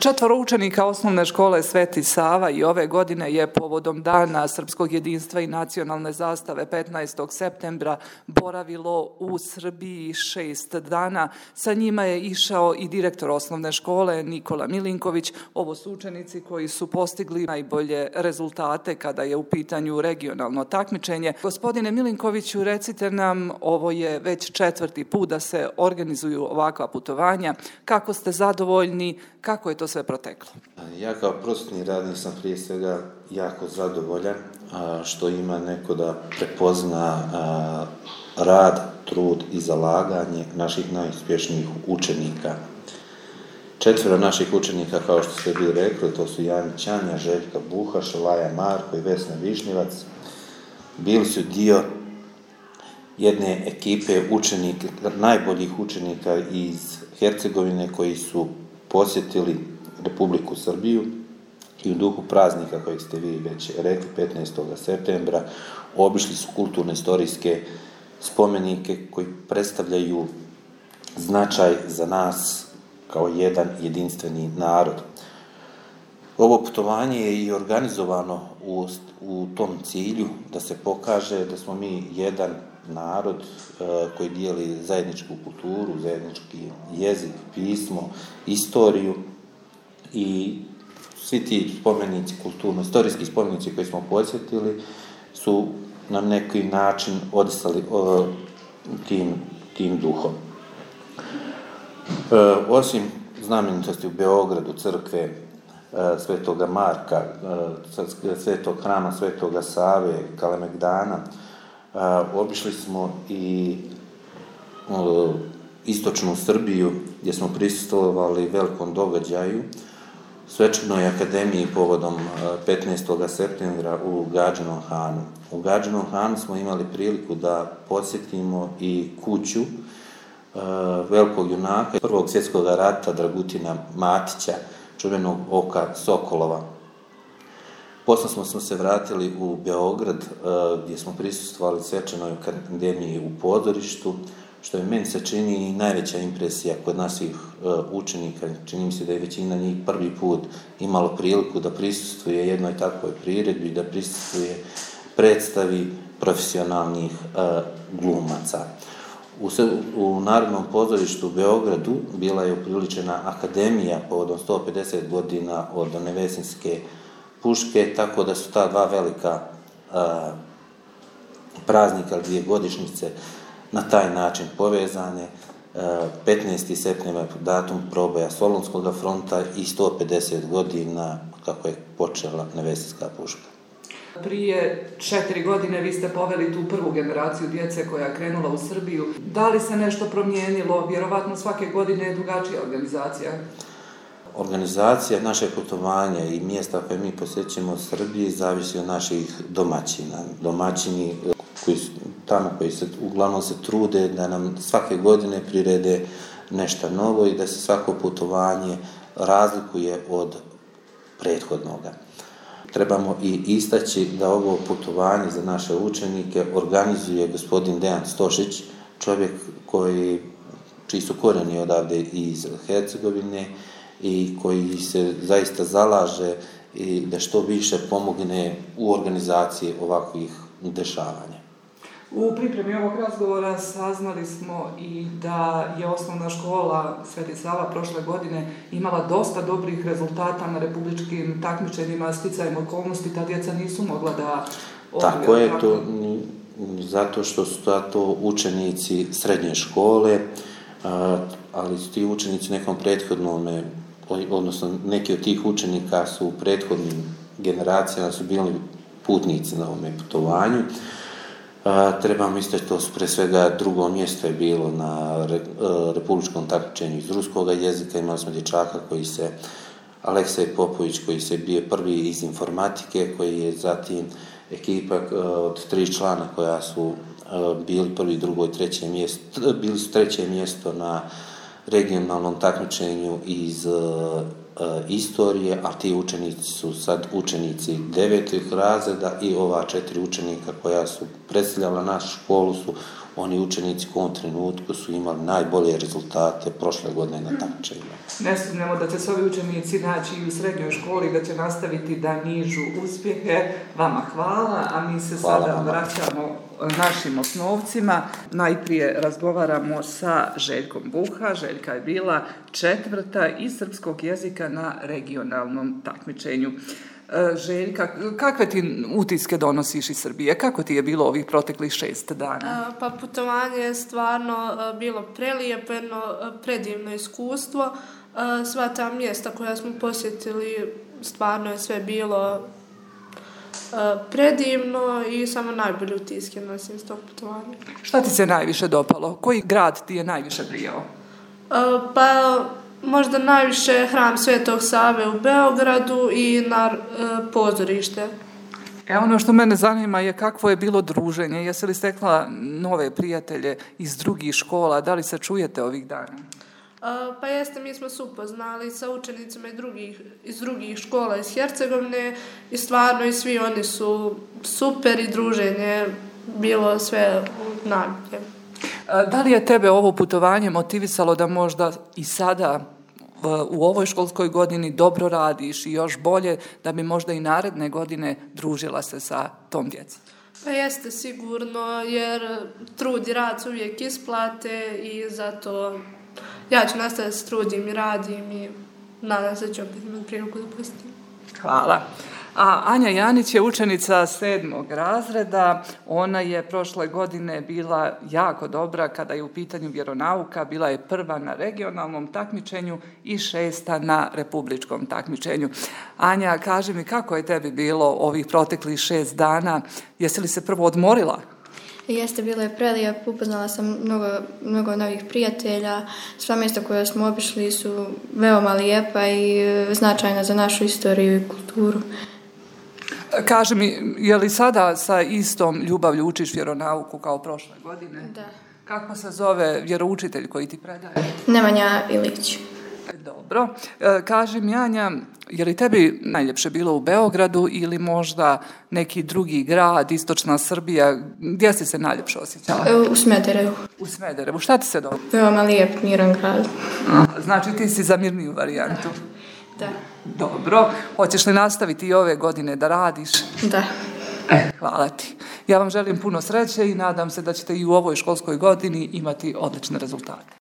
4 učenika osnovne škole Sveti Sava i ove godine je povodom Dana srpskog jedinstva i nacionalne zastave 15. septembra boravilo u Srbiji 6 dana. Sa njima je išao i direktor osnovne škole Nikola Milinković. Ovo su učenici koji su postigli najbolje rezultate kada je u pitanju regionalno takmičenje. Gospodine Milinkoviću, recite nam, ovo je već 4. put da se organizuju ovakva putovanja. Kako ste zadovoljni? Kako je to sve proteklo? Ja kao prosvetni radnik sam prije svega jako zadovoljan što ima neko da prepozna rad, trud i zalaganje naših najuspješnijih učenika. 4 naših učenika, kao što ste bili rekli, to su Jan Ćanja, Željka Buhaš, Laja Marko i Vesna Višnjevac, bili su dio jedne ekipe učenika, najboljih učenika iz Hercegovine koji su posjetili Republiku Srbiju i u duhu praznika kojeg ste vi već rekli 15. septembra obišli su kulturno-istorijske spomenike koji predstavljaju značaj za nas kao jedan jedinstveni narod. Ovo putovanje je i organizovano u tom cilju da se pokaže da smo mi jedan narod koji dijeli zajedničku kulturu, zajednički jezik, pismo, istoriju i svi ti spomenici, kulturno-istorijski spomenici koji smo posjetili su na neki način odisali tim duhom. Osim znamenitosti u Beogradu, crkve Svetoga Marka, Svetog hrama Svetoga Save, Kalemegdana, obišli smo i istočnu Srbiju gdje smo prisustvovali velikom događaju, svečanoj akademiji povodom 15. septembra u Gadžinom Hanu. U Gadžinom Hanu smo imali priliku da posjetimo i kuću velikog junaka Prvog svjetskog rata Dragutina Matića, čuvenog Oka Sokolova. Poslije smo se vratili u Beograd gdje smo prisustvovali svečanoj akademiji u pozorištu, što je meni se čini najveća impresija kod naših učenika. Čini mi se da je većina njih prvi put imalo priliku da prisustvuje jednoj takvoj priredbi, da prisustvuje predstavi profesionalnih glumaca. U Narodnom pozorištu u Beogradu bila je upriličena akademija povodom 150 godina od Nevesinjske puške, tako da su ta 2 velika praznika, 2 godišnjice na taj način povezane. 15. septembar datum proboja Solunskog fronta i 150 godina kako je počela Nevesinjska puška. Prije 4 godine vi ste poveli tu prvu generaciju djece koja je krenula u Srbiju. Da li se nešto promijenilo? Vjerovatno svake godine je drugačija organizacija. Organizacija našeg putovanja i mjesta koje mi posjećujemo u Srbiji zavisi od naših domaćina. Domaćini koji se uglavnom se trude da nam svake godine prirede nešto novo i da se svako putovanje razlikuje od prethodnoga. Trebamo i istaći da ovo putovanje za naše učenike organizuje gospodin Dejan Stošić, čovjek čiji su korijeni odavde iz Hercegovine i koji se zaista zalaže i da što više pomogne u organizaciji ovakvih dešavanja. U pripremi ovog razgovora saznali smo i da je osnovna škola Sveti Sava prošle godine imala dosta dobrih rezultata na republičkim takmičenjima, sticajem okolnosti, ta djeca nisu mogla da odviju. Tako je to, zato što su to učenici srednje škole, ali su ti učenici nekom prethodnome, odnosno neki od tih učenika su u prethodnim generacijama su bili putnici na ovome putovanju. Trebamo istaći to pre svega 2. mjesto je bilo na republičkom takmičenju iz ruskoga jezika. Imali smo dječaka Aleksej Popović koji se bio prvi iz informatike, koji je zatim ekipa od 3 člana koja su bili 1., 2. i 3. mjesto, bili su 3. mjesto na regionalnom takmičenju iz istorije, a ti učenici su sad učenici 9. razreda i ova 4 učenika koja su predstavljala našu školu su oni učenici u ovom trenutku su imali najbolje rezultate prošle godine na takmičenjima. Ne sumnjamo da će se ovi učenici naći i u srednjoj školi, da će nastaviti da nižu uspjehe. Vama hvala, a mi se sada vraćamo našim osnovcima. Najprije razgovaramo sa Željkom Buha. Željka je bila 4. iz srpskog jezika na regionalnom takmičenju. Željka, kakve ti utiske donosiš iz Srbije? Kako ti je bilo ovih proteklih 6 dana? Pa putovanje je stvarno bilo prelijepeno, predivno iskustvo. Sva ta mjesta koja smo posjetili, stvarno je sve bilo predivno i samo najbolje utiske nosim s tog putovanja. Šta ti se najviše dopalo? Koji grad ti je najviše prijao? Pa možda najviše hram Svetog Save u Beogradu i na pozorište. Ono što mene zanima je kakvo je bilo druženje. Jesi li stekla nove prijatelje iz drugih škola? Da li se čujete ovih dana? Pa jeste, mi smo se upoznali sa učenicima iz drugih škola iz Hercegovine i stvarno i svi oni su super i druženje bilo sve najbolje. Da li je tebe ovo putovanje motivisalo da možda i sada u ovoj školskoj godini dobro radiš i još bolje, da bi možda i naredne godine družila se sa tom djecom? Pa jeste sigurno, jer trud i rad se uvijek isplate i zato ja ću nastaviti se trudim i radim i nadam se da ću opet imati priliku da pustim. Hvala. A Anja Janić je učenica 7. razreda. Ona je prošle godine bila jako dobra kada je u pitanju vjeronauka. Bila je 1. na regionalnom takmičenju i 6. na republičkom takmičenju. Anja, kaži mi kako je tebi bilo ovih proteklih 6 dana? Jesi li se prvo odmorila? Jeste, bilo je prelijepo, upoznala sam mnogo novih prijatelja. Sva mjesta koja smo obišli su veoma lijepa i značajna za našu istoriju i kulturu. Kaži mi, je li sada sa istom ljubavlju učiš vjeronauku kao prošle godine? Da. Kako se zove vjeroučitelj koji ti predaje? Nemanja Ilić. Dobro. Kaži mi, Anja, je li tebi najljepše bilo u Beogradu ili možda neki drugi grad, istočna Srbija? Gdje si se najljepše osjećala? U Smederevu. U Smederevu. Šta ti se dobro? Veoma lijep, miran grad. Znači ti si za mirniju varijantu? Da. Dobro. Hoćeš li nastaviti i ove godine da radiš? Da. Hvala ti. Ja vam želim puno sreće i nadam se da ćete i u ovoj školskoj godini imati odlične rezultate.